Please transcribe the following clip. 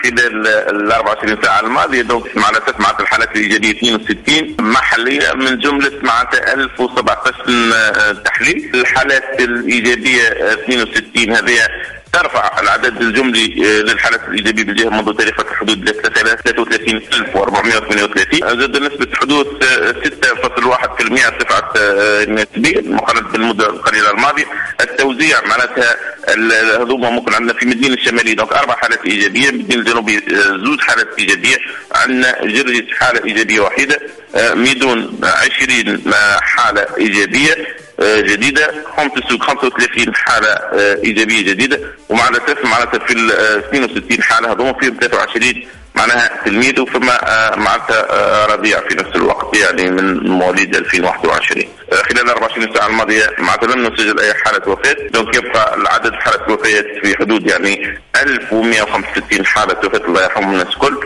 خلال ال 24 ساعة الماضية. دونك مع الأسف معناتها الحالات الإيجابية 62 محلية من جملة معناتها 1017 تحليل. الحالات الإيجابية 62 هذه ترفع العدد الجملي للحالات الإيجابية بالجهة منذ تاريخ فتح الحدود ل 33438. زاد نسبة حدوث 6.1% ارتفعت نسبيا مقارنة بالمدة القليلة الماضية. التوزيع معناتها هذوما ممكن عندنا في مدينة الشمالية دونك 4 حالات إيجابية، مدينة الجنوبية 2 حالات إيجابية، عندنا جرجس حالة إيجابية وحيدة، ميدون 20 حالة إيجابية جديدة، خمس السوق 35 حالة إيجابية جديدة. ومع الأسف معناتها في ال 62 حالة هذوما فيهم 23 معناها تلميذ وفما معناتها رضيع في نفس الوقت يعني من مواليد 2021. خلال 24 ساعة الماضية معناتها لم نسجل أي حالة وفاة. دونك يبقى العدد حالة الوفيات في حدود يعني 1165 حالة وفاة الله يرحمهم الناس الكل.